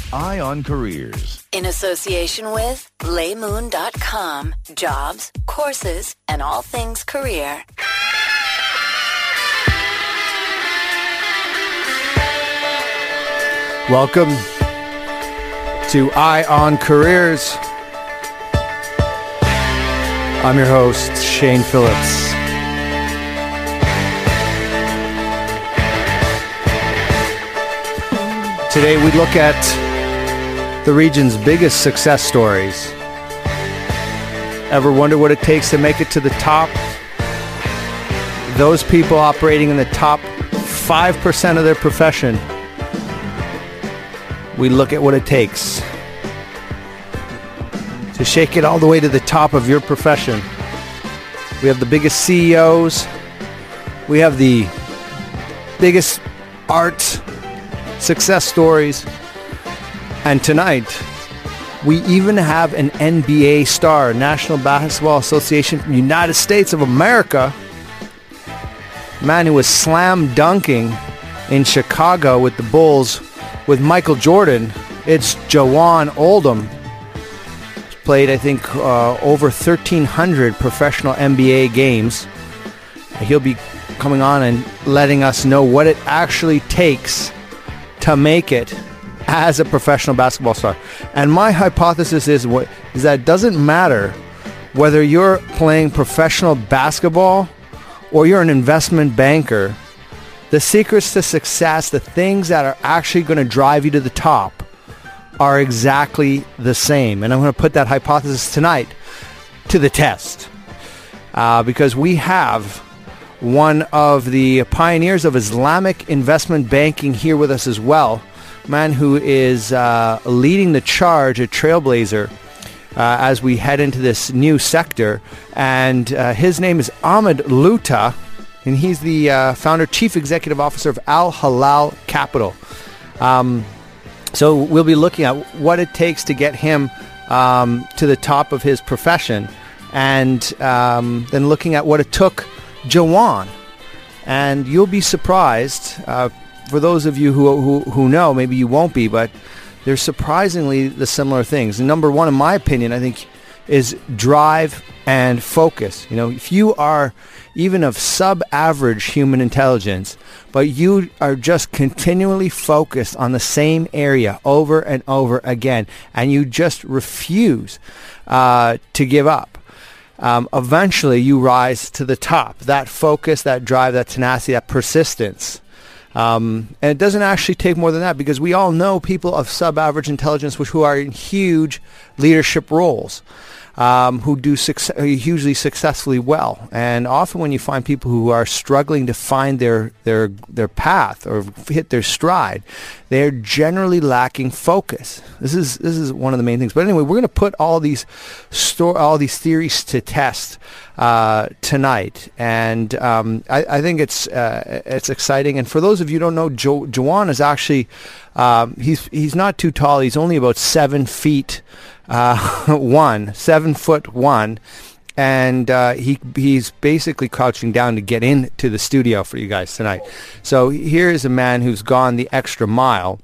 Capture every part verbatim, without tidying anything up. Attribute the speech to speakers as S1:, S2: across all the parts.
S1: Eye on Careers.
S2: In association with lay moon dot com. Jobs, courses, and all things career.
S3: Welcome to Eye on Careers. I'm your host, Shane Phillips. Today we look at the region's biggest success stories. Ever wonder what it takes to make it to the top? Those people operating in the top five percent of their profession. We look at what it takes to shake it all the way to the top of your profession. We have the biggest C E Os. We have the biggest art success stories. And tonight, we even have an N B A star, National Basketball Association from the United States of America, a man who was slam dunking in Chicago with the Bulls with Michael Jordan. It's Juwan Oldham. He's played, I think, uh, over thirteen hundred professional N B A games. He'll be coming on and letting us know what it actually takes to make it as a professional basketball star. And my hypothesis is what is that it doesn't matter whether you're playing professional basketball or you're an investment banker. The secrets to success, the things that are actually going to drive you to the top, are exactly the same. And I'm going to put that hypothesis tonight to the test. Uh, because we have one of the pioneers of Islamic investment banking here with us as well. A man who is uh, leading the charge, a trailblazer, uh, as we head into this new sector. And uh, his name is Ahmed Louta. And he's the uh, founder, chief executive officer of Al Halal Capital. Um, so we'll be looking at what it takes to get him um, to the top of his profession, and um, then looking at what it took Juwan. And you'll be surprised. Uh, for those of you who, who who know, maybe you won't be, but there's surprisingly the similar things. And number one, in my opinion, I think, is drive and focus. You know, if you are even of sub-average human intelligence, but you are just continually focused on the same area over and over again, and you just refuse uh, to give up, um, eventually you rise to the top. That focus, that drive, that tenacity, that persistence. Um, and it doesn't actually take more than that, because we all know people of sub-average intelligence which who are in huge leadership roles. Um, who do suc- hugely successfully well. And often when you find people who are struggling to find their their their path or hit their stride, they're generally lacking focus. This is this is one of the main things. But anyway, we're going to put all these sto- all these theories to test uh, tonight, and um, I, I think it's uh, it's exciting. And for those of you who don't know, jo- Juwan is actually um, he's he's not too tall. He's only about seven feet. Uh, one, seven foot one, and uh, he he's basically crouching down to get into the studio for you guys tonight. So here is a man who's gone the extra mile,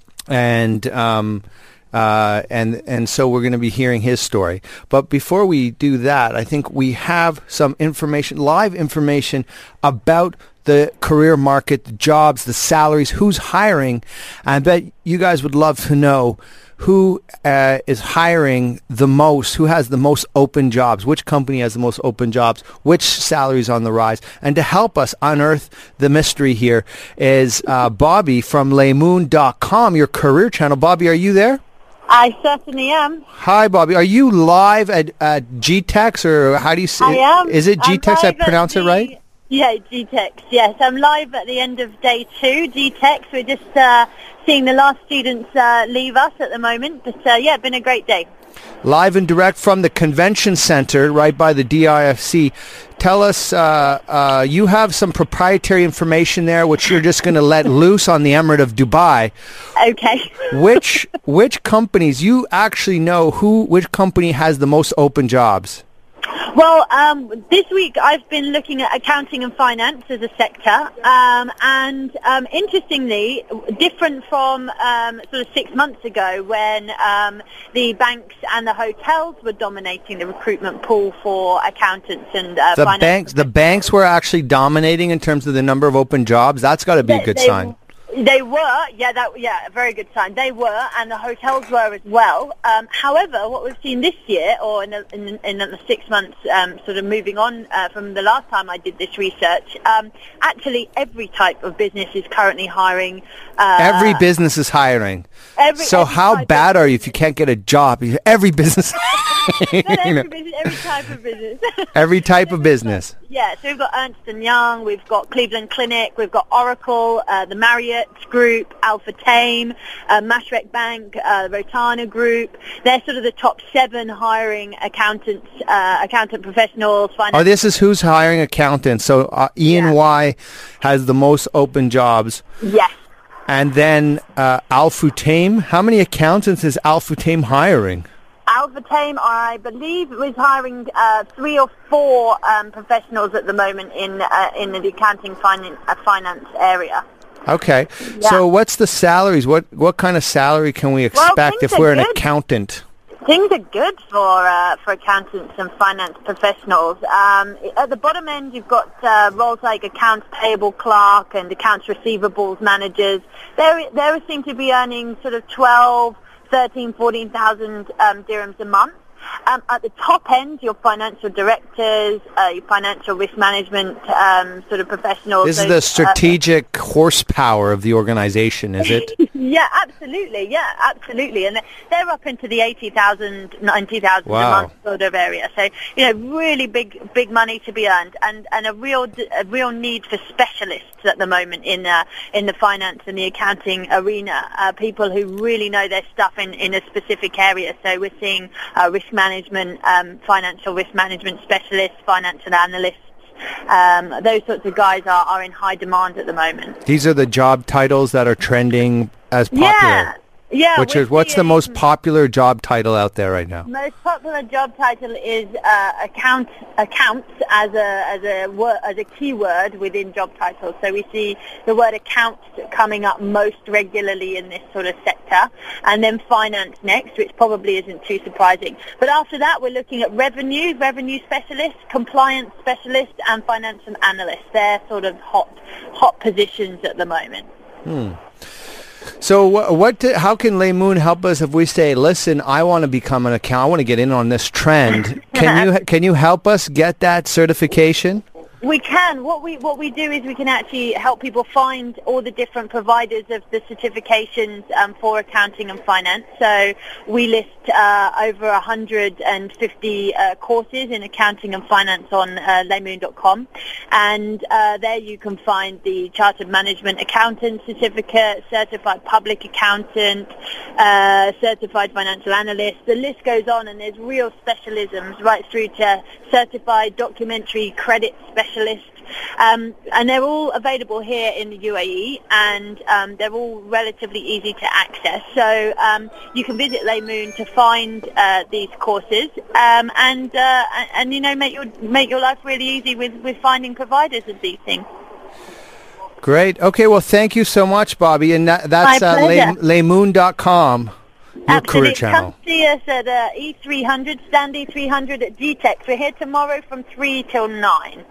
S3: and um, uh, and and so we're going to be hearing his story. But before we do that, I think we have some information, live information about the career market, the jobs, the salaries, who's hiring. I bet you guys would love to know who uh, is hiring the most, who has the most open jobs, which company has the most open jobs, which salaries on the rise. And to help us unearth the mystery here is uh, Bobby from lay moon dot com, your career channel. Bobby, are you there?
S4: I certainly am.
S3: Hi, Bobby. Are you live at, at G TEX, or how do you say
S4: it? I am.
S3: Is it G TEX? I pronounce
S4: the,
S3: it right?
S4: Yeah, G TEX, yes. I'm live at the end of day two, G TEX. We're just uh, seeing the last students uh, leave us at the moment. But, uh, yeah, it's been a great day.
S3: Live and direct from the convention center right by the D I F C. Tell us, uh, uh, you have some proprietary information there which you're just going to let loose on the Emirate of Dubai.
S4: Okay.
S3: which which companies, you actually know who, which company has the most open jobs?
S4: Well, um, this week I've been looking at accounting and finance as a sector, um, and um, interestingly, different from um, sort of six months ago when um, the banks and the hotels were dominating the recruitment pool for accountants and uh,
S3: the
S4: finance.
S3: banks. The banks were actually dominating in terms of the number of open jobs. That's got to be
S4: They-
S3: a good
S4: they-
S3: sign.
S4: They were, yeah, that, yeah, a very good sign. They were, and the hotels were as well. Um, however, what we've seen this year, or in the, in, in the six months, um, sort of moving on uh, from the last time I did this research, um, actually every type of business is currently hiring. Uh,
S3: Every business is hiring.
S4: Every,
S3: so
S4: every
S3: how
S4: type
S3: bad
S4: of,
S3: are you if you can't get a job? Every business.
S4: not
S3: you
S4: every,
S3: know,
S4: business, every type of business.
S3: every type of business.
S4: Yeah, so we've got Ernst and Young, we've got Cleveland Clinic, we've got Oracle, uh, the Marriott Group, Alpha Tame, uh, Mashreq Bank, uh, Rotana Group. They're sort of the top seven hiring accountants, uh, accountant professionals. Finance.
S3: Oh, this is who's hiring accountants. So uh, E and Y has the most open jobs.
S4: Yes.
S3: And then uh, Al-Futtaim. How many accountants is Al-Futtaim hiring?
S4: Alpha Tame, I believe, was hiring uh, three or four um, professionals at the moment in uh, in the accounting finance, uh, finance area.
S3: Okay.
S4: Yeah.
S3: So what's the salaries? What what kind of salary can we expect
S4: Well,
S3: if
S4: things
S3: we're
S4: are
S3: an
S4: good.
S3: accountant?
S4: Things are good for uh, for accountants and finance professionals. Um, at the bottom end, you've got uh, roles like accounts payable clerk and accounts receivables managers. They they seem to be earning sort of twelve, thirteen, fourteen thousand um, dirhams a month. Um, at the top end, your financial directors, uh, your financial risk management um, sort of professionals.
S3: This is
S4: those,
S3: the
S4: uh,
S3: strategic horsepower of the organization, is it?
S4: Yeah, absolutely. Yeah, absolutely. And they're up into the eighty thousand, ninety thousand
S3: Wow.
S4: a month sort of area. So, you know, really big, big money to be earned, and, and a real, a real need for specialists at the moment in uh, in the finance and the accounting arena. Uh, people who really know their stuff in, in a specific area. So we're seeing uh, risk management, um, financial risk management specialists, financial analysts. Um, those sorts of guys are, are in high demand at the moment.
S3: These are the job titles that are trending as popular.
S4: Yeah. Yeah,
S3: Which
S4: we're
S3: is what's the
S4: seeing-
S3: most popular job title out there right now?
S4: Most popular job title is uh, account accounts as a as a word, as a keyword within job titles. So we see the word accounts coming up most regularly in this sort of sector, and then finance next, which probably isn't too surprising. But after that, we're looking at revenue, revenue specialists, compliance specialists, and financial analysts. They're sort of hot hot positions at the moment.
S3: Hmm. So wh- what? Do, how can Laymoon help us if we say, "Listen, I want to become an accountant. I want to get in on this trend." Can you can you help us get that certification?
S4: We can. What we what we do is we can actually help people find all the different providers of the certifications um, for accounting and finance. So we list uh, over one hundred fifty uh, courses in accounting and finance on uh, laymoon dot com, and uh, there you can find the Chartered Management Accountant certificate, Certified Public Accountant, uh, Certified Financial Analyst. The list goes on, and there's real specialisms right through to Certified Documentary Credit Specialist. Um, and they're all available here in the U A E, and um, they're all relatively easy to access. So um, you can visit Laymoon to find uh, these courses, um, and, uh, and and you know make your make your life really easy with, with finding providers of these things.
S3: Great. Okay. Well, thank you so much, Bobby. And that, that's
S4: My
S3: uh,
S4: pleasure.
S3: lay, laymoon dot com. Your career
S4: Absolutely.
S3: channel.
S4: Come see us at uh, E three hundred, stand E three hundred at G TEX. We're here tomorrow from three till nine.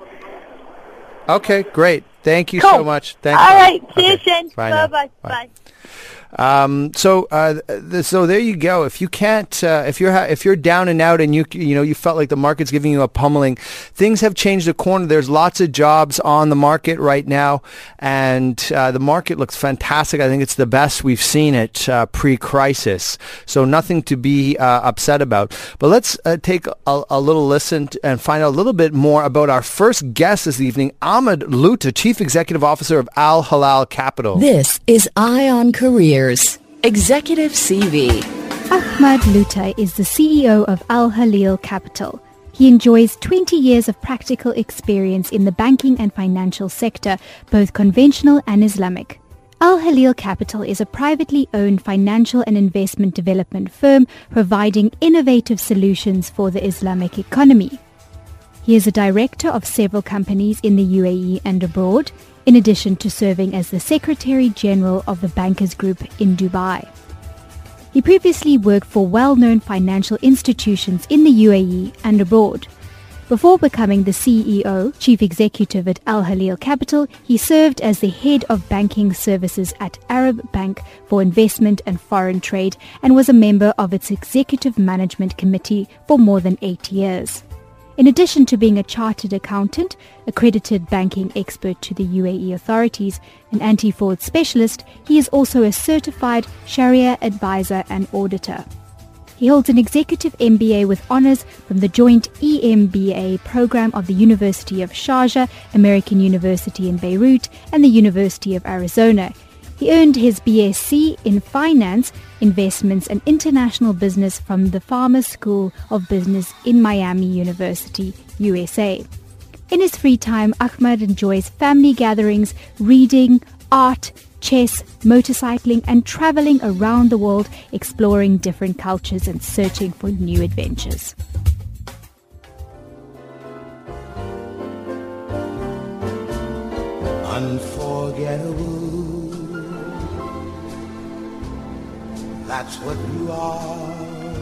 S3: Okay, great. Thank you
S4: Cool.
S3: so much. Thanks.
S4: All
S3: Bobby.
S4: right. See you
S3: Okay.
S4: soon.
S3: Bye now.
S4: Bye-bye.
S3: Bye.
S4: Bye.
S3: Um, so, uh, th- so there you go. If you can't, uh, if you're, ha- if you're down and out and you, you know, you felt like the market's giving you a pummeling, things have changed the corner. There's lots of jobs on the market right now, and uh, the market looks fantastic. I think it's the best we've seen it uh, pre-crisis. So nothing to be uh, upset about. But let's uh, take a, a little listen t- and find out a little bit more about our first guest this evening, Ahmed Luta, Chief Executive Officer of Al Halal Capital.
S1: This is Eye on Careers. Executive C V.
S5: Ahmed Luta is the C E O of Al Halal Capital. He enjoys twenty years of practical experience in the banking and financial sector, both conventional and Islamic. Al Halal Capital is a privately owned financial and investment development firm providing innovative solutions for the Islamic economy. He is a director of several companies in the U A E and abroad, in addition to serving as the Secretary General of the Bankers Group in Dubai. He previously worked for well-known financial institutions in the U A E and abroad. Before becoming the C E O, Chief Executive at Al Halil Capital, he served as the Head of Banking Services at Arab Bank for Investment and Foreign Trade and was a member of its Executive Management Committee for more than eight years. In addition to being a chartered accountant, accredited banking expert to the U A E authorities, and anti-fraud specialist, he is also a certified Sharia advisor and auditor. He holds an executive M B A with honors from the joint E M B A program of the University of Sharjah, American University in Beirut, and the University of Arizona. He earned his B S c in Finance, Investments and International Business from the Farmer School of Business in Miami University, U S A. In his free time, Ahmed enjoys family gatherings, reading, art, chess, motorcycling and traveling around the world, exploring different cultures and searching for new adventures.
S6: Unforgettable. That's what you are.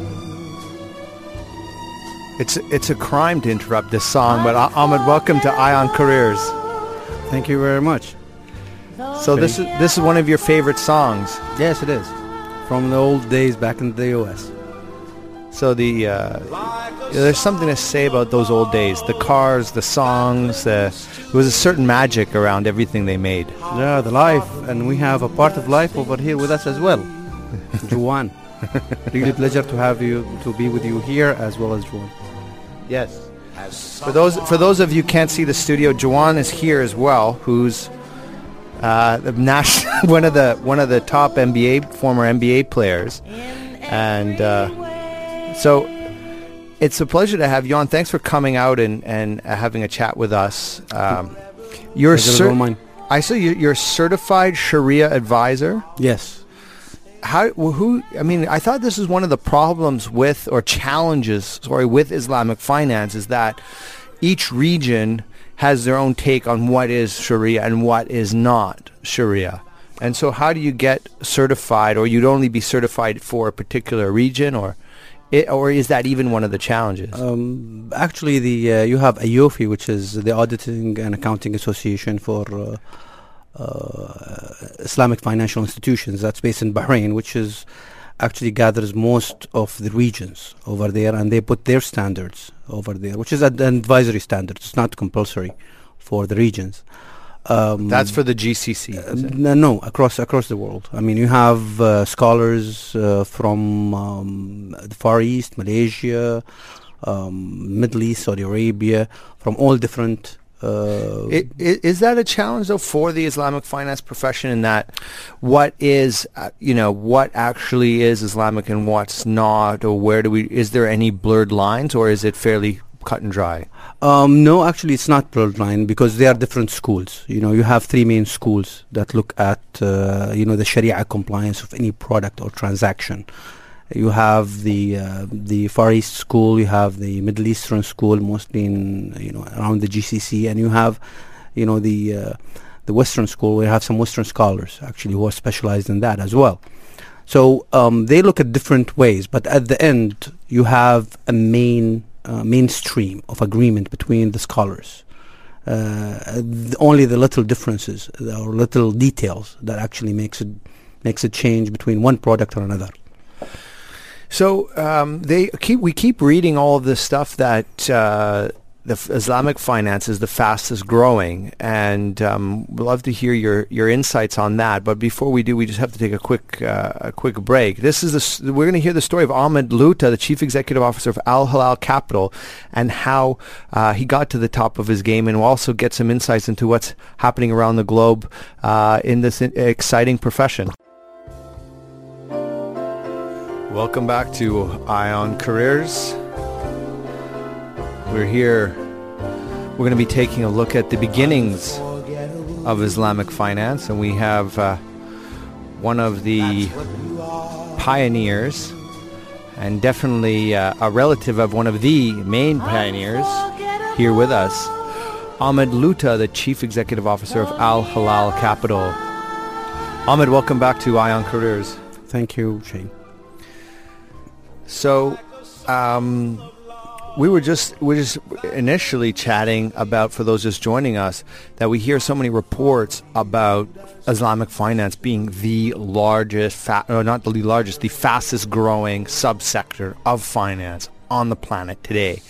S3: It's it's a crime to interrupt this song, but Ahmed, welcome to Ion Careers.
S7: Thank you very much.
S3: So this is this is one of your favorite songs.
S7: Yes, it is. From the old days back in the U S.
S3: So the uh, there's something to say about those old days. The cars, the songs. Uh, there was a certain magic around everything they made.
S7: Yeah, the life, and we have a part of life over here with us as well. Juwan, really pleasure to have you to be with you here as well as Juwan.
S3: Yes. For those for those of you who can't see the studio, Juwan is here as well, who's uh, the national one of the one of the top N B A former N B A players, and uh, so it's a pleasure to have you on. Thanks for coming out and and uh, having a chat with us. Um, you're cer- I saw you, you're a certified Sharia advisor.
S7: Yes.
S3: How who I mean I thought this is one of the problems with or challenges sorry with Islamic finance is that each region has their own take on what is Sharia and what is not Sharia. And so how do you get certified, or you'd only be certified for a particular region, or it, or is that even one of the challenges?
S7: Um, actually the uh, you have A Y O F I, which is the Auditing and Accounting Association for uh, Uh, Islamic financial institutions. That's based in Bahrain, which is actually gathers most of the regions over there, and they put their standards over there, which is an advisory standard. It's not compulsory for the regions.
S3: Um, That's for the G C C.
S7: Uh, no, no, across across the world. I mean, you have uh, scholars uh, from um, the Far East, Malaysia, um, Middle East, Saudi Arabia, from all different. Uh,
S3: it, it, is that a challenge though for the Islamic finance profession, in that what is uh, you know what actually is Islamic and what's not, or where do we is there any blurred lines, or is it fairly cut and dry?
S7: Um, no, actually it's not blurred line, because they are different schools. You know, you have three main schools that look at uh, you know the Sharia compliance of any product or transaction. You have the uh, the Far East school, you have the Middle Eastern school, mostly in you know around the G C C, and you have you know the uh, the Western school. We have some Western scholars actually who are specialized in that as well. So um, they look at different ways, but at the end you have a main uh, mainstream of agreement between the scholars. Uh, th- only the little differences or little details that actually makes it makes a change between one product or another.
S3: So um, they keep we keep reading all of this stuff that uh, the f- Islamic finance is the fastest growing, and um, we'd love to hear your, your insights on that. But before we do, we just have to take a quick uh, a quick break. This is the s- we're going to hear the story of Ahmed Louta, the Chief Executive Officer of Al Halil Capital, and how uh, he got to the top of his game, and we'll also get some insights into what's happening around the globe uh, in this in- exciting profession. Welcome back to Ion Careers. We're here. We're going to be taking a look at the beginnings of Islamic finance, and we have uh, one of the pioneers, and definitely uh, a relative of one of the main pioneers here with us Ahmed Luta, the Chief Executive Officer of Al Halal Capital. Ahmed, welcome back to Ion Careers.
S7: Thank you, Shane.
S3: So, um, we were just we were just initially chatting about, for those just joining us, that we hear so many reports about Islamic finance being the largest, fa- or not the largest, the fastest growing subsector of finance on the planet today.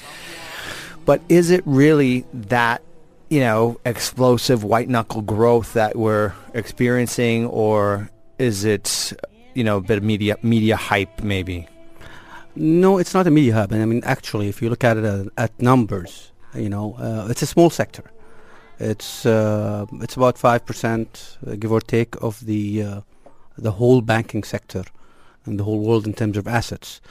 S3: But is it really that, you know, explosive white knuckle growth that we're experiencing, or is it, you know, a bit of media media hype maybe?
S7: No, it's not a media hub. I mean, actually, if you look at it uh, at numbers, you know, uh, it's a small sector. It's uh, it's about five percent, uh, give or take, of the uh, the whole banking sector in the whole world in terms of assets.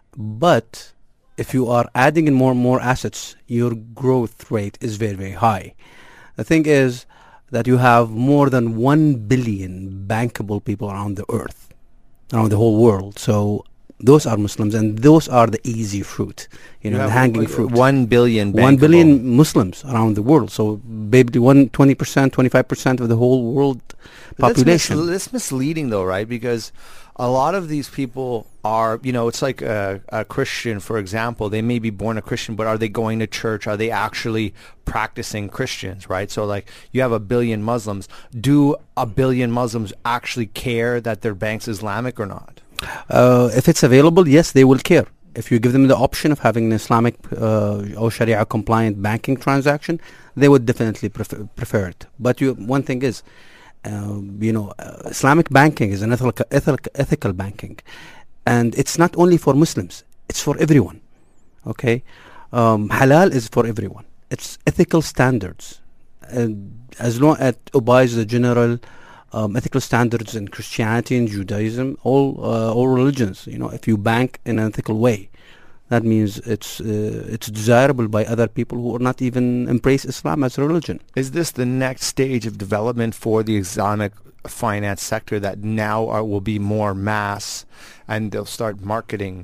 S7: But if you are adding in more and more assets, your growth rate is very, very high. The thing is that you have more than one billion bankable people around the earth, around the whole world. So those are Muslims, and those are the easy fruit, you know,
S3: You
S7: the
S3: have
S7: hanging
S3: like
S7: fruit.
S3: One billion
S7: One
S3: bankable.
S7: billion Muslims around the world. So maybe one twenty percent, twenty-five percent of the whole world
S3: But
S7: population.
S3: That's, mis- that's misleading, though, right? Because a lot of these people are, you know, it's like a, a Christian, for example. They may be born a Christian, but are they going to church? Are they actually practicing Christians, right? So, like, you have a billion Muslims. Do a billion Muslims actually care that their bank's Islamic or not?
S7: Uh, if it's available, yes, they will care. If you give them the option of having an Islamic uh, or Sharia compliant banking transaction, they would definitely prefer, prefer it. But you, one thing is, uh, you know, uh, Islamic banking is an ethical, ethical, ethical banking, and it's not only for Muslims; it's for everyone. Okay, um, halal is for everyone. It's ethical standards, and as long as it obeys the general Um, ethical standards in Christianity and Judaism, all uh, all religions. You know, if you bank in an ethical way, that means it's uh, it's desirable by other people who are not even embrace Islam as a religion.
S3: Is this the next stage of development for the Islamic finance sector, that now are, will be more mass, and they'll start marketing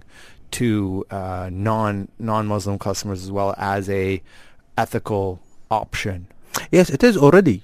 S3: to uh, non non-Muslim customers as well as a ethical option?
S7: Yes, it is already.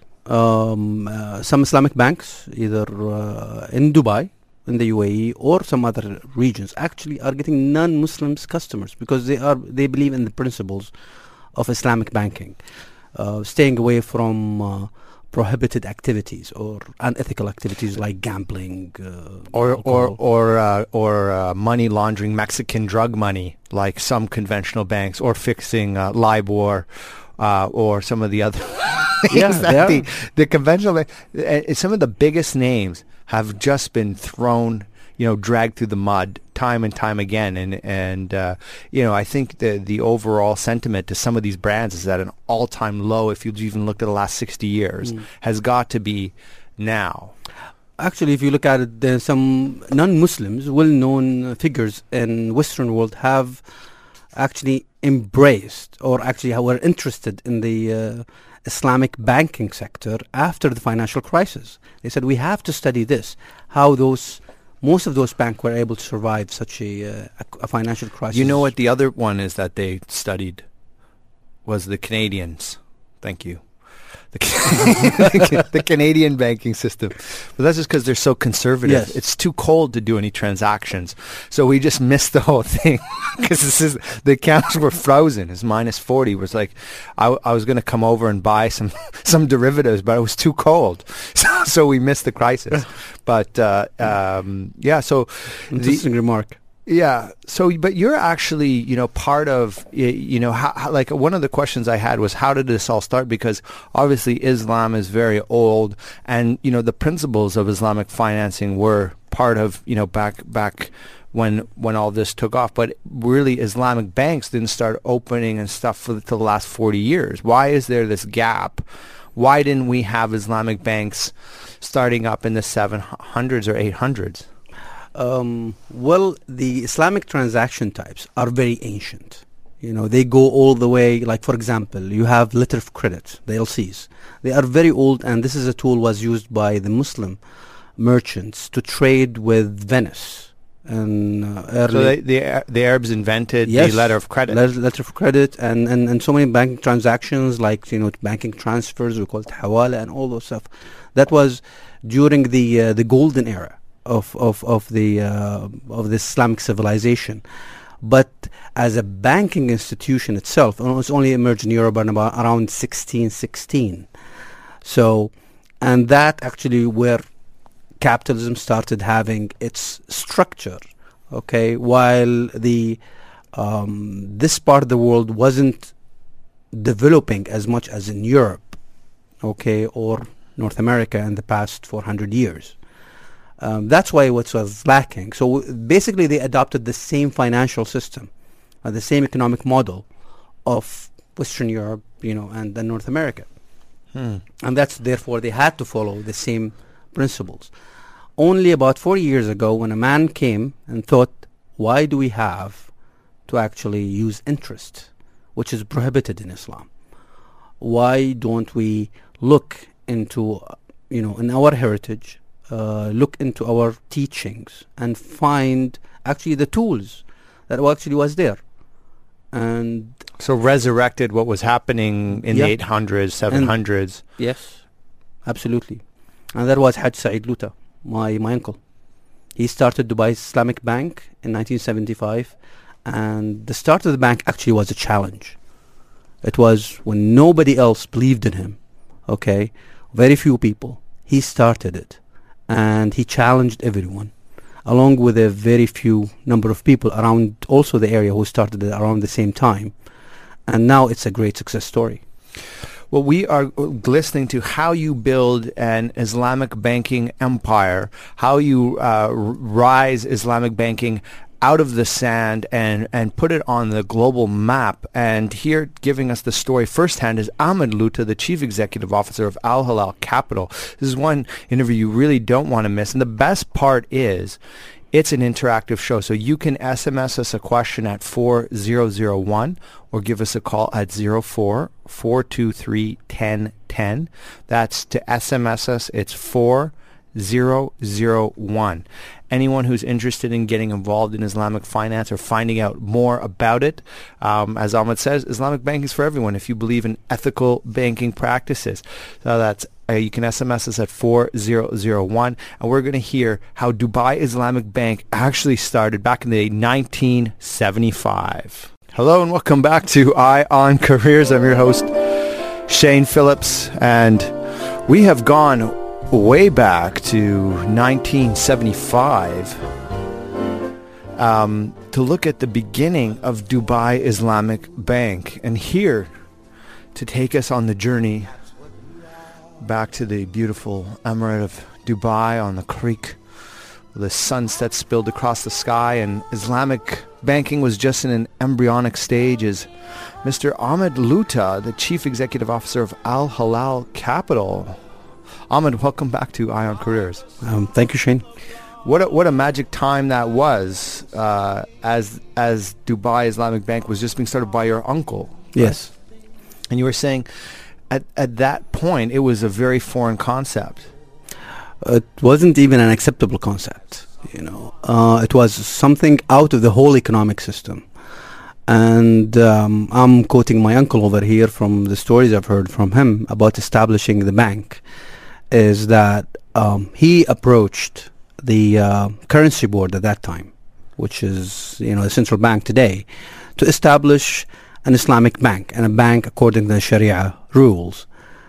S7: Um, uh, some Islamic banks, either uh, in Dubai, in the U A E, or some other regions, actually are getting non-Muslims customers because they are they believe in the principles of Islamic banking, uh, staying away from uh, prohibited activities or unethical activities like gambling, uh,
S3: or or
S7: alcohol.
S3: or uh, or uh, money laundering Mexican drug money, like some conventional banks, or fixing uh, LIBOR, uh, or some of the other.
S7: Yeah,
S3: that
S7: they
S3: the, the conventional bank, uh, some of the biggest names have just been thrown, you know, dragged through the mud time and time again, and and uh, you know, I think the the overall sentiment to some of these brands is at an all-time low. If you even look at the last sixty years,
S7: Mm.
S3: has got to be now.
S7: Actually, if you look at it, there's some non-Muslims, well-known figures in Western world have actually embraced or actually were interested in the uh, Islamic banking sector after the financial crisis. They said, we have to study this, how those most of those banks were able to survive such a, uh, a, a financial crisis.
S3: You know what the other one is that they studied was the Canadians. Thank you. The, the Canadian banking system. But that's just because they're so conservative.
S7: Yes.
S3: It's too cold to do any transactions. So we just missed the whole thing because this is the accounts were frozen. It's minus forty. It was like I, I was going to come over and buy some some derivatives, but it was too cold. So, so we missed the crisis. But uh, um, yeah, so
S7: Interesting remark.
S3: yeah. So, but you're actually, you know, part of, y- you know, how, how, like one of the questions I had was, how did this all start? Because obviously Islam is very old, and, you know, the principles of Islamic financing were part of, you know, back, back when, when all this took off. But really Islamic banks didn't start opening and stuff for the, till the last forty years. Why is there this gap? Why didn't we have Islamic banks starting up in the seven hundreds or eight hundreds?
S7: Um, well, the Islamic transaction types are very ancient. You know, they go all the way, like, for example, you have letter of credit, the L Cs. They are very old, and this is a tool was used by the Muslim merchants to trade with Venice in uh, early.
S3: So they, the the Arabs invented
S7: Yes,
S3: the letter of credit.
S7: Letter, letter of credit, and, and, and so many banking transactions, like you know, banking transfers, we call it hawala, and all those stuff. That was during the uh, the golden era of of of the uh, of the Islamic civilization. But as a banking institution itself, it was only emerged in Europe in about around sixteen sixteen. So, and that actually where capitalism started having its structure, okay, while the um, this part of the world wasn't developing as much as in Europe, okay, or North America in the past four hundred years. Um, that's why what was lacking. So w- basically they adopted the same financial system, uh, the same economic model of Western Europe, you know, and then North America.
S3: Hmm.
S7: And that's therefore they had to follow the same principles. Only about four years ago, when a man came and thought, why do we have to actually use interest, which is prohibited in Islam? Why don't we look into, uh, you know, in our heritage, uh, look into our teachings and find actually the tools that actually was there? And
S3: So resurrected what was happening in
S7: Yeah.
S3: the eight hundreds, seven hundreds.
S7: yes, absolutely. And that was Haj Saeed Luta, my, my uncle. He started Dubai Islamic Bank in nineteen seventy-five, and the start of the bank actually was a challenge. It was when nobody else believed in him, okay, very few people. He started it, and he challenged everyone, along with a very few number of people around also the area who started it around the same time. And now it's a great success story.
S3: Well, we are listening to how you build an Islamic banking empire, how you uh, r- rise Islamic banking out of the sand and, and put it on the global map. And here giving us the story firsthand is Ahmed Luta, the Chief Executive Officer of Al Halal Capital. This is one interview you really don't want to miss. And the best part is it's an interactive show. So you can S M S us a question at four zero zero one or give us a call at zero four four two three one zero one zero. That's to S M S us. It's four zero zero one. Anyone who's interested in getting involved in Islamic finance or finding out more about it, um, as Ahmed says, Islamic banking is for everyone if you believe in ethical banking practices. So that's uh, you can S M S us at four zero zero one, and we're going to hear how Dubai Islamic Bank actually started back in the nineteen seventy-five. Hello and welcome back to Eye on Careers. I'm your host, Shane Phillips, and we have gone way back to nineteen seventy-five um, to look at the beginning of Dubai Islamic Bank. And here to take us on the journey back to the beautiful Emirate of Dubai on the creek, the sunset spilled across the sky, and Islamic banking was just in an embryonic stage, is Mister Ahmed Luta, the Chief Executive Officer of Al Halal Capital. Ahmed, welcome back to Eye on Careers.
S7: Um, thank you, Shane.
S3: What a, what a magic time that was, uh, as as Dubai Islamic Bank was just being started by your uncle.
S7: Yes.
S3: Right? And you were saying, at at that point, it was a very foreign concept.
S7: It wasn't even an acceptable concept, you know. Uh, it was something out of the whole economic system. And um, I'm quoting my uncle over here from the stories I've heard from him about establishing the bank, is that um, he approached the uh, currency board at that time, which is, you know, the central bank today, to establish an Islamic bank and a bank according to the Sharia rules.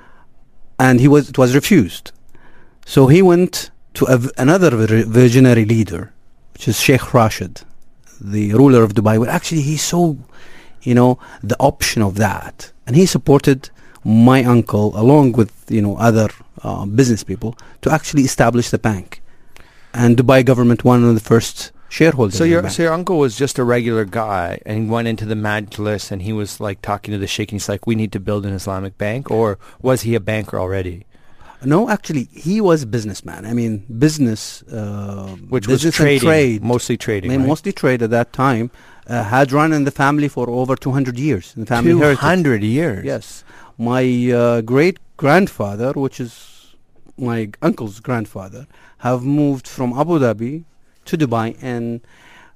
S7: And he was it was refused. So he went to a v- another vir- visionary leader, which is Sheikh Rashid, the ruler of Dubai. Well, actually, he saw, you know, the option of that, and he supported my uncle along with, you know, other uh, business people to actually establish the bank. And Dubai government one of the first shareholders.
S3: So
S7: in the
S3: your
S7: bank.
S3: so your uncle was just a regular guy, and he went into the Majlis, and he was like talking to the sheikh, and he's like, "We need to build an Islamic bank," or was he a banker already?
S7: No, actually, he was a businessman. I mean, business, uh,
S3: Which was
S7: business and
S3: trading,
S7: trade,
S3: mostly trading,
S7: I mean,
S3: right?
S7: mostly trade at that time, uh, had run in the family for over two hundred years. In the family
S3: Two
S7: heritage.
S3: hundred years.
S7: Yes, my uh, great grandfather, which is my uncle's grandfather, have moved from Abu Dhabi to Dubai in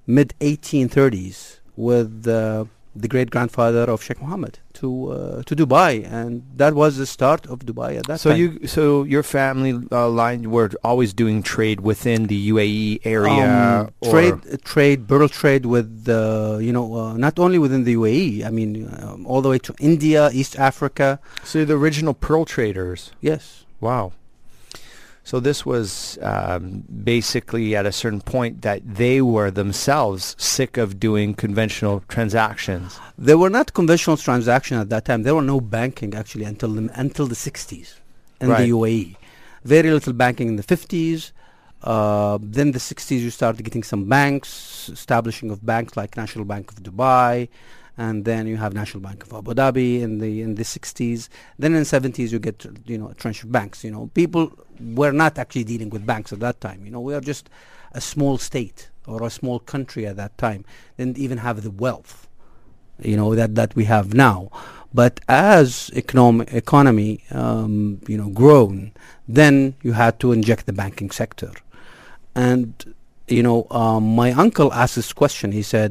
S7: mid eighteen thirties with uh, the great grandfather of Sheikh Mohammed to uh, to Dubai, and that was the start of Dubai at that
S8: so
S7: time.
S8: you, so your family uh, line were always doing trade within the U A E area,
S7: Um,
S8: or
S7: trade, uh, trade, barrel trade with, uh, you know, uh, not only within the U A E. I mean, um, all the way to India, East Africa.
S8: so the original pearl traders.
S7: Yes.
S8: Wow. So this was um, basically at a certain point that they were themselves sick of doing conventional transactions.
S7: There were not conventional transactions at that time. There were no banking actually until the, until the sixties in
S8: Right.
S7: the U A E. Very little banking in the fifties. Uh, then the sixties you started getting some banks, establishing of banks like National Bank of Dubai, and then you have National Bank of Abu Dhabi in the in the sixties. Then in the seventies you get, you know, a tranche of banks. You know, people were not actually dealing with banks at that time. You know, we are just a small state or a small country at that time. Didn't even have the wealth, you know, that, that we have now. But as economic economy, um, you know, grown, then you had to inject the banking sector. And, you know, um, my uncle asked this question. He said,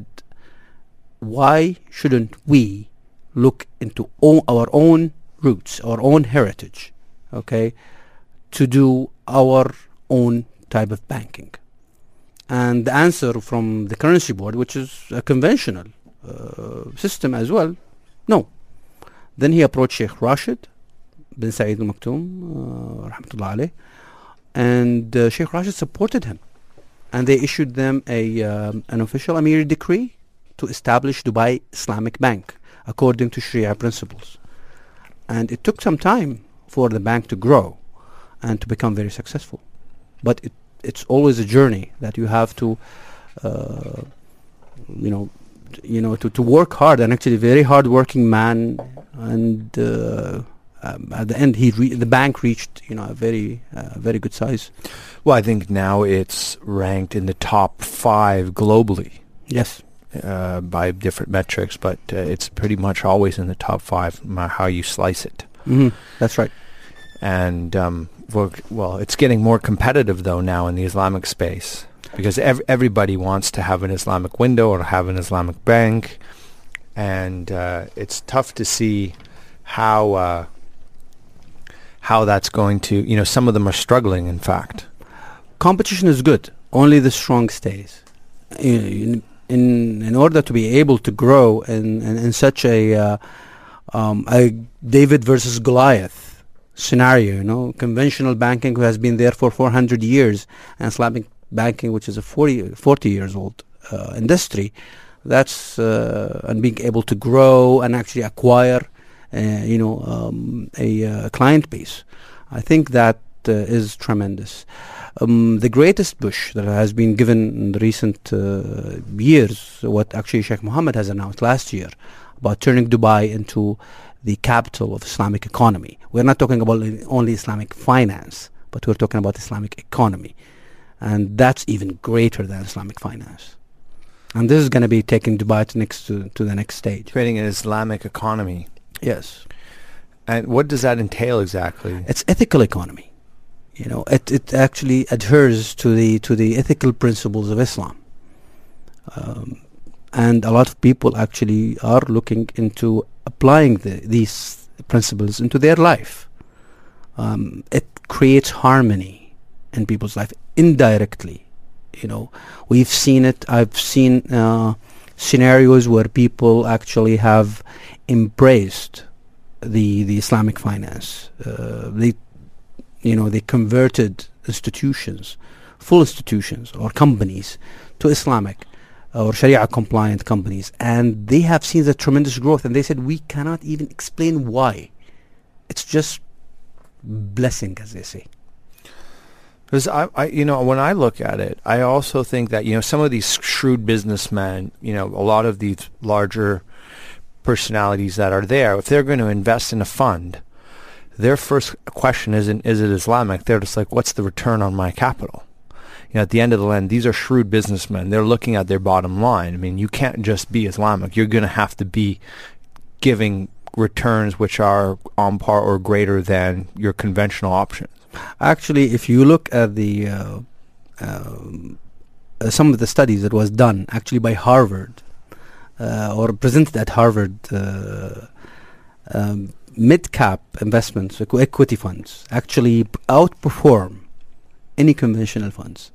S7: why shouldn't we look into o- our own roots, our own heritage, okay, to do our own type of banking? And the answer from the currency board, which is a conventional uh, system as well, no. Then he approached Sheikh Rashid bin Saeed Al Maktoum, uh, rahmatullah alayh, and uh, Sheikh Rashid supported him, and they issued them a um, an official Amiri decree to establish Dubai Islamic Bank according to Sharia principles. And it took some time for the bank to grow and to become very successful. But it, it's always a journey that you have to, uh, you know, you know, to, to work hard, and actually a very hard-working man. And uh, um, at the end, he re- the bank reached, you know, a very, uh, very good size.
S8: Well, I think now it's ranked in the top five globally.
S7: Yes.
S8: Uh, by different metrics, but uh, it's pretty much always in the top five, no matter how you slice it.
S7: Mm-hmm. That's right.
S8: And um, well, well, it's getting more competitive though now in the Islamic space, because ev- everybody wants to have an Islamic window or have an Islamic bank, and uh, it's tough to see how uh, how that's going to. You know, some of them are struggling. In fact,
S7: competition is good. Only the strong stays. You know, you, In in order to be able to grow in, in, in such a uh, um, a David versus Goliath scenario, you know, conventional banking who has been there for four hundred years, and Islamic banking, which is a forty, forty years old uh, industry, that's uh, and being able to grow and actually acquire, uh, you know, um, a uh, client base, I think that uh, is tremendous. Um, the greatest push that has been given in the recent uh, years, what actually Sheikh Mohammed has announced last year, about turning Dubai into the capital of Islamic economy. We're not talking about only Islamic finance, but we're talking about Islamic economy. And that's even greater than Islamic finance. And this is going to be taking Dubai to, next to, to the next stage.
S8: creating an Islamic economy.
S7: Yes.
S8: And what does that entail exactly?
S7: It's ethical economy. You know, it, it actually adheres to the to the ethical principles of Islam, um, and a lot of people actually are looking into applying the, these principles into their life. Um, it creates harmony in people's life indirectly. You know, we've seen it. I've seen uh, scenarios where people actually have embraced the the Islamic finance. Uh, they You know, they converted institutions, full institutions or companies, to Islamic or Sharia-compliant companies, and they have seen the tremendous growth. And they said, we cannot even explain why. It's just blessing, as they say.
S8: Because I, I, you know, when I look at it, I also think that, you know, some of these shrewd businessmen, you know, a lot of these larger personalities that are there, if they're going to invest in a fund, their first question isn't, is it Islamic? They're just like, what's the return on my capital? You know, at the end of the line, these are shrewd businessmen. They're looking at their bottom line. I mean, you can't just be Islamic. You're going to have to be giving returns which are on par or greater than your conventional options.
S7: Actually, if you look at the uh, um, uh, some of the studies that was done actually by Harvard uh, or presented at Harvard, uh, um, mid-cap investments, equ- equity funds, actually p- outperform any conventional funds.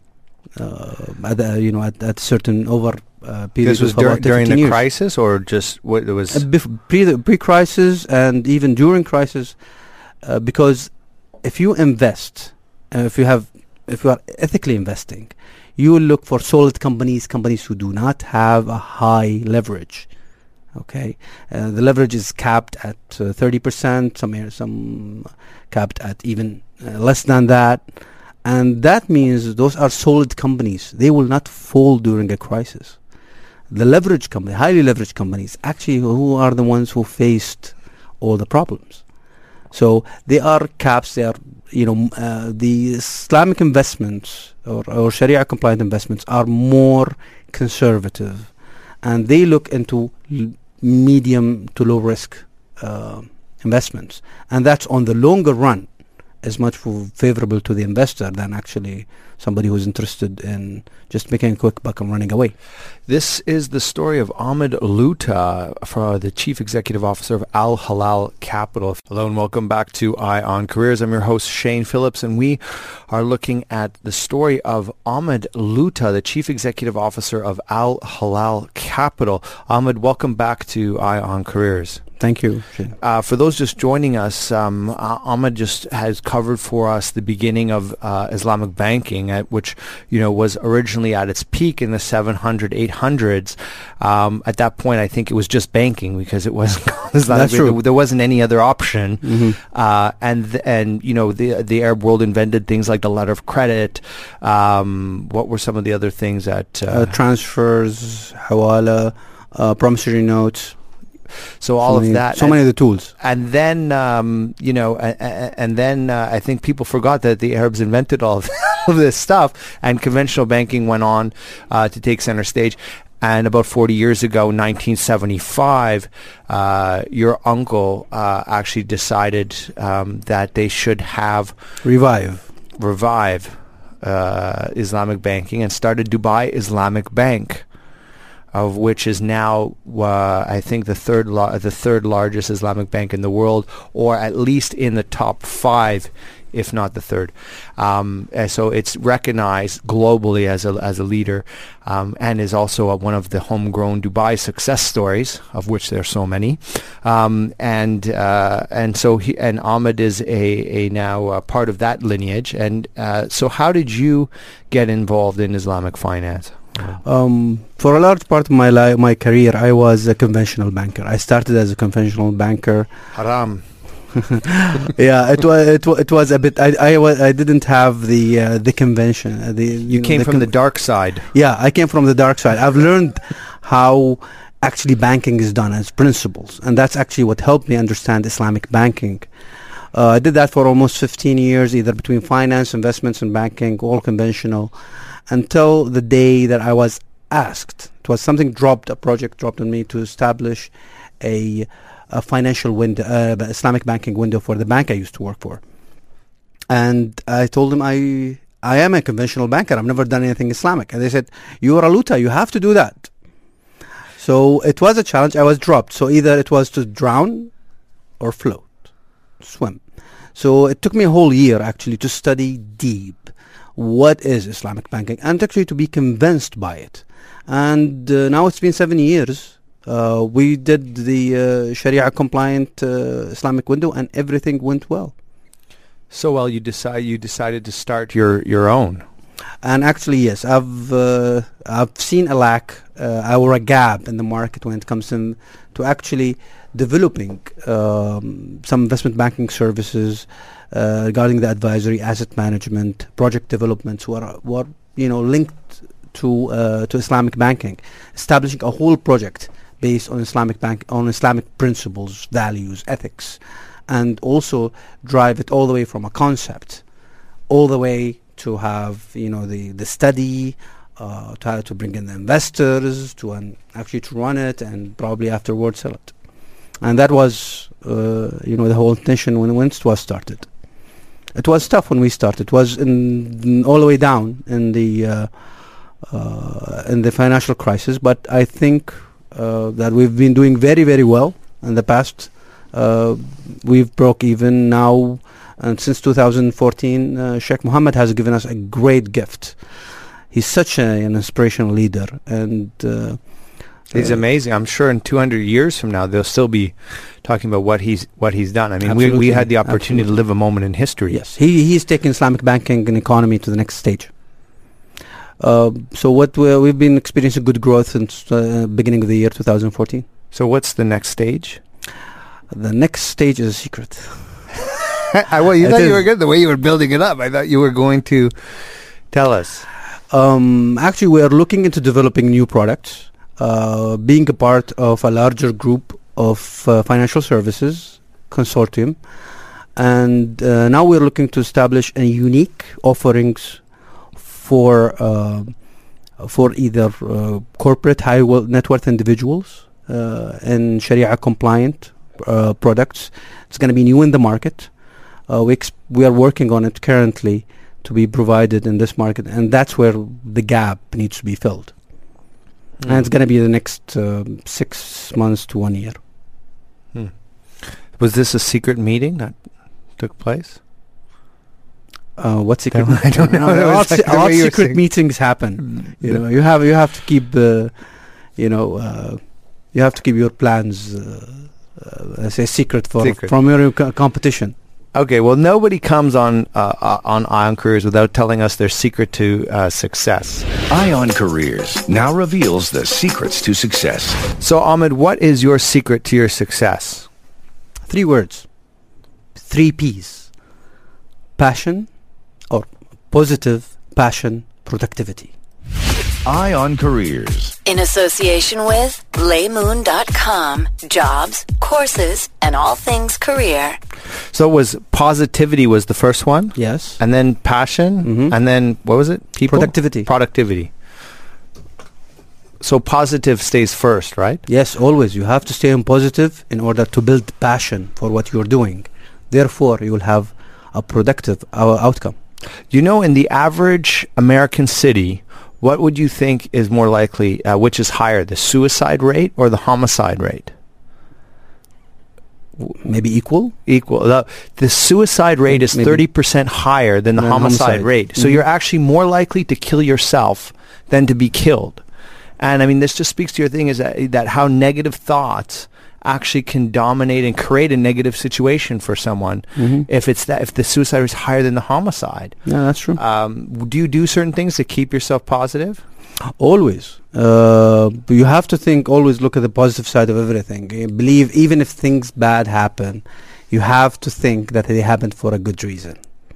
S7: Uh, at the, you know, at, at certain over uh, period
S8: This was
S7: of
S8: dur-
S7: about
S8: during
S7: fifteen
S8: the
S7: years.
S8: crisis, or just what it was?
S7: Uh, bef- pre pre-crisis and even during crisis, uh, because if you invest, uh, if you have, if you are ethically investing, you will look for solid companies, companies who do not have a high leverage. Okay, uh, the leverage is capped at uh, thirty percent. Some areas, some capped at even uh, less than that, and that means those are solid companies. They will not fall during a crisis. The leverage company, highly leveraged companies, actually who are the ones who faced all the problems. So they are caps. They are, you know, uh, the Islamic investments or, or Sharia compliant investments are more conservative, and they look into l- medium to low risk uh, investments, and that's on the longer run is much more favorable to the investor than actually somebody who's interested in just making a quick buck and running away.
S8: This is the story of Ahmed Luta, for the Chief Executive Officer of Al Halal Capital. Hello and welcome back to Eye on Careers. I'm your host, Shane Phillips, and we are looking at the story of Ahmed Luta, the Chief Executive Officer of Al Halal Capital. Ahmed, welcome back to Eye on Careers.
S7: Thank you, Shane.
S8: Uh, for those just joining us, um, uh, Ahmed just has covered for us the beginning of uh, Islamic banking, at which, you know, was originally at its peak in the seven hundred, eight hundreds. Um, at that point, I think it was just banking because it wasn't Islamic.
S7: That's true.
S8: There, there wasn't any other option.
S7: Mm-hmm.
S8: Uh, and th- and you know, the the Arab world invented things like the letter of credit. Um, what were some of the other things that uh,
S7: Uh, transfers, hawala, uh, promissory notes.
S8: so all
S7: so
S8: of
S7: many,
S8: that,
S7: So
S8: and,
S7: many of the tools.
S8: and then um, you know, a, a, and then uh, I think people forgot that the Arabs invented all of, of this stuff, and conventional banking went on uh, to take center stage. And about forty years ago, nineteen seventy-five, uh, your uncle uh, actually decided um, that they should have
S7: Revive.
S8: revive uh, Islamic banking and started Dubai Islamic Bank, of which is now uh, I think the third lar- the third largest Islamic bank in the world, or at least in the top five, if not the third. Um, and so it's recognized globally as a as a leader, um, and is also a, one of the homegrown Dubai success stories, of which there are so many. Um, and uh, and so he, and Ahmed is a a now a part of that lineage. And uh, so, how did you get involved in Islamic finance?
S7: Um, for a large part of my li- my career, I was a conventional banker. I started as a conventional banker.
S8: Haram.
S7: Yeah, it was it, wa- it was a bit. I I, wa- I didn't have the uh, the convention. Uh, the
S8: You
S7: know,
S8: came
S7: the
S8: from
S7: con-
S8: the dark side.
S7: Yeah, I came from the dark side. I've learned how actually banking is done as principles, and that's actually what helped me understand Islamic banking. Uh, I did that for almost fifteen years, either between finance, investments, and banking, all conventional, until the day that I was asked. It was something dropped, a project dropped on me to establish a, a financial window, uh, Islamic banking window for the bank I used to work for. And I told them I I am a conventional banker. I've never done anything Islamic. And they said, you are a Luta, you have to do that. So it was a challenge. I was dropped. So either it was to drown or float, swim. So it took me a whole year actually to study deep what is Islamic banking and actually to be convinced by it. And uh, now it's been seven years. Uh, we did the uh, Sharia compliant uh, Islamic window and everything went well.
S8: So well, you decide you decided to start your your own.
S7: And actually, yes, I've uh, I've seen a lack uh, or a gap in the market when it comes in to actually developing um, some investment banking services uh, regarding the advisory, asset management, project developments, who are, who are you know linked to uh, to Islamic banking, establishing a whole project based on Islamic bank on Islamic principles, values, ethics, and also drive it all the way from a concept, all the way to have you know the the study, uh, to how to bring in the investors, to um, actually to run it, and probably afterwards sell it. And that was uh, you know the whole intention when when it was started. It was tough when we started. It was in, in all the way down in the uh, uh, in the financial crisis. But I think uh, that we've been doing very, very well in the past. Uh, we've broke even now, and since two thousand fourteen, uh, Sheikh Mohammed has given us a great gift. He's such a, an inspirational leader, and uh,
S8: he's uh, amazing. I'm sure in two hundred years from now, they'll still be talking about what he's what he's done. I mean, we, we had the opportunity absolutely. to live a moment in history.
S7: Yes, he he's taken Islamic banking and economy to the next stage. Uh, so what we, we've been experiencing good growth since uh, beginning of the year two thousand fourteen.
S8: So what's the next stage?
S7: The next stage is a secret.
S8: I, well, you it thought you were good the way you were building it up. I thought you were going to tell us.
S7: Um, actually, we are looking into developing new products, uh, being a part of a larger group of uh, financial services consortium, and uh, now we're looking to establish a unique offerings for uh, for either uh, corporate high w- net worth individuals uh, and Sharia compliant uh, products. It's going to be new in the market. Uh, we ex- we are working on it currently to be provided in this market, and that's where the gap needs to be filled. Mm. And it's going to be the next uh, six months to one year.
S8: Hmm. Was this a secret meeting that took place?
S7: Uh, what secret?
S8: I don't know.
S7: A lot,
S8: like
S7: a lot of secret meetings happen. You know, you have you have to keep, uh, you know, uh, you have to keep your plans, uh, uh, say, secret for secret. from your co- competition.
S8: Okay, well, nobody comes on uh, uh, on Ion Careers without telling us their secret to uh, success.
S9: Ion Careers now reveals the secrets to success.
S8: So, Ahmed, what is your secret to your success?
S7: Three words. Three P's. Passion, or positive, passion, productivity.
S9: Ion Careers.
S2: In association with laymoon dot com, jobs, courses, and all things career.
S8: So was positivity was the first one?
S7: Yes.
S8: And then passion?
S7: Mm-hmm.
S8: And then, what was it? People?
S7: Productivity.
S8: Productivity. So positive stays first, right?
S7: Yes, always. You have to stay on positive in order to build passion for what you're doing. Therefore, you will have a productive uh, outcome.
S8: You know, in the average American city, what would you think is more likely, uh, which is higher, the suicide rate or the homicide rate?
S7: W- maybe equal?
S8: Equal. The, the suicide rate is maybe thirty percent higher than the homicide, homicide rate. Mm-hmm. So you're actually more likely to kill yourself than to be killed. And I mean, this just speaks to your thing is that, that how negative thoughts actually can dominate and create a negative situation for someone mm-hmm. if it's that if the suicide rate is higher than the homicide.
S7: Yeah, that's true.
S8: Um, do you do certain things to keep yourself positive?
S7: Always. Uh, you have to think, always look at the positive side of everything. You believe even if things bad happen, you have to think that they happened for a good reason.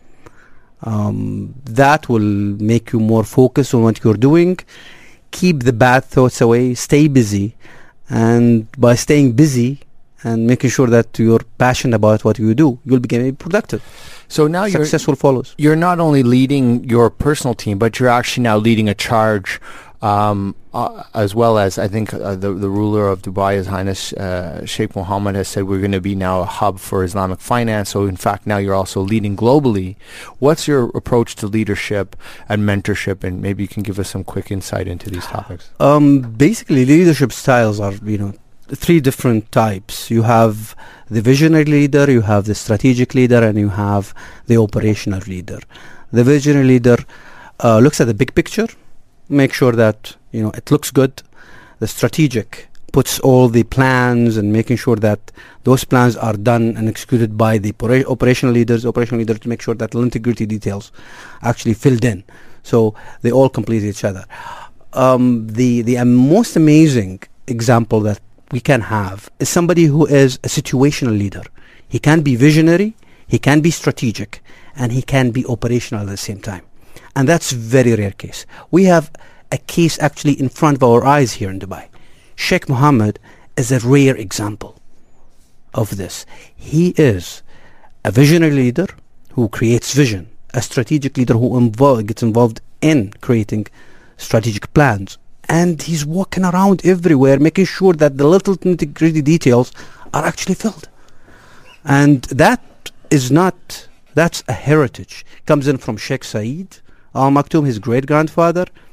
S7: Um, that will make you more focused on what you're doing. Keep the bad thoughts away. Stay busy. And by staying busy and making sure that you're passionate about what you do, you'll become productive.
S8: So now
S7: successful
S8: you're,
S7: follows.
S8: You're not only leading your personal team, but you're actually now leading a charge, um, uh, as well as I think uh, the the ruler of Dubai, His Highness uh, Sheikh Mohammed, has said we're going to be now a hub for Islamic finance. So in fact, now you're also leading globally. What's your approach to leadership and mentorship? And maybe you can give us some quick insight into these topics.
S7: Um, basically, leadership styles are, you know, three different types. You have the visionary leader, you have the strategic leader, and you have the operational leader. The visionary leader uh, looks at the big picture, make sure that, you know, it looks good. The strategic puts all the plans and making sure that those plans are done and executed by the opera- operational leaders, operational leader to make sure that the integrity details actually filled in. So they all complete each other. Um, the the uh, most amazing example that we can have is somebody who is a situational leader. He can be visionary, he can be strategic, and he can be operational at the same time. And that's a very rare case. We have a case actually in front of our eyes here in Dubai. Sheikh Mohammed is a rare example of this. He is a visionary leader who creates vision, a strategic leader who invo- gets involved in creating strategic plans. And he's walking around everywhere, making sure that the little nitty-gritty details are actually filled. And that is not, that's a heritage. Comes in from Sheikh Saeed Al Maktoum, his great-grandfather,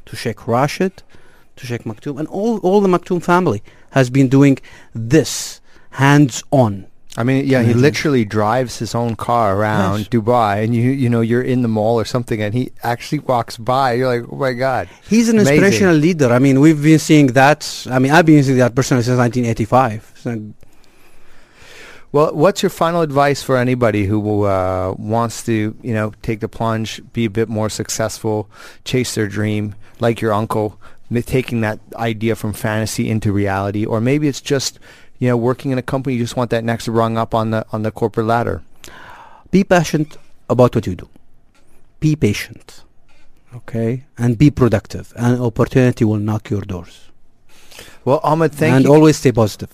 S7: to Sheikh Rashid, to Sheikh Maktoum, and all, all the Maktoum family has been doing this hands-on.
S8: I mean, yeah, he literally drives his own car around yes. Dubai, and you you know, you're in the mall or something, and he actually walks by. You're like, oh my God.
S7: He's an
S8: Amazing.
S7: inspirational leader. I mean, we've been seeing that. I mean, I've been seeing that personally since nineteen eighty-five. So
S8: well, what's your final advice for anybody who uh, wants to, you know, take the plunge, be a bit more successful, chase their dream, like your uncle, taking that idea from fantasy into reality, or maybe it's just, you know, working in a company, you just want that next rung up on the on the corporate ladder?
S7: Be passionate about what you do. Be patient, okay, and be productive. And opportunity will knock your doors.
S8: Well, Ahmed, thank
S7: and
S8: you.
S7: And always stay positive.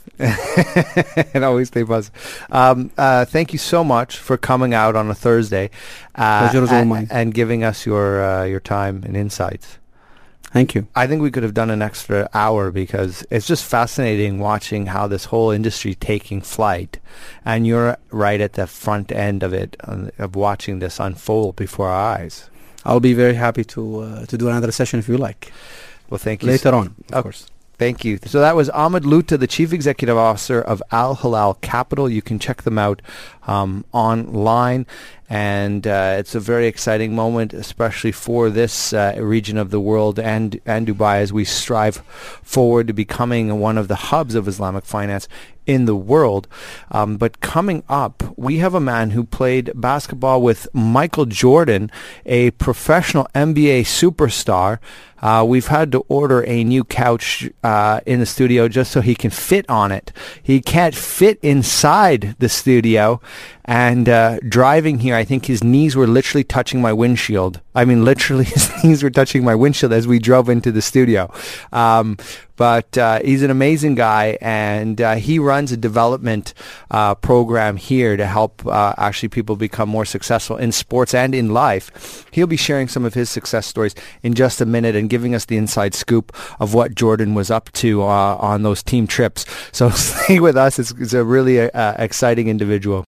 S8: and always stay positive. Um, uh, thank you so much for coming out on a Thursday uh,
S7: Pleasure is all
S8: and,
S7: mine.
S8: and giving us your uh, your time and insights.
S7: Thank you.
S8: I think we could have done an extra hour because it's just fascinating watching how this whole industry taking flight, and you're right at the front end of it, uh, of watching this unfold before our eyes.
S7: I'll be very happy to uh, to do another session if you like.
S8: Well, thank you.
S7: Later on, of
S8: oh,
S7: course.
S8: Thank you. So that was Ahmed Luta, the Chief Executive Officer of Al Hilal Capital. You can check them out um, online. And uh, it's a very exciting moment, especially for this uh, region of the world and, and Dubai, as we strive forward to becoming one of the hubs of Islamic finance in the world. Um, but coming up, we have a man who played basketball with Michael Jordan, a professional N B A superstar. Uh, we've had to order a new couch uh, in the studio just so he can fit on it. He can't fit inside the studio. And uh, driving here, I think his knees were literally touching my windshield. I mean, literally his knees were touching my windshield as we drove into the studio. Um, but uh, he's an amazing guy, and uh, he runs a development uh, program here to help uh, actually people become more successful in sports and in life. He'll be sharing some of his success stories in just a minute and giving us the inside scoop of what Jordan was up to uh, on those team trips. So stay with us. It's, it's a really uh, exciting individual.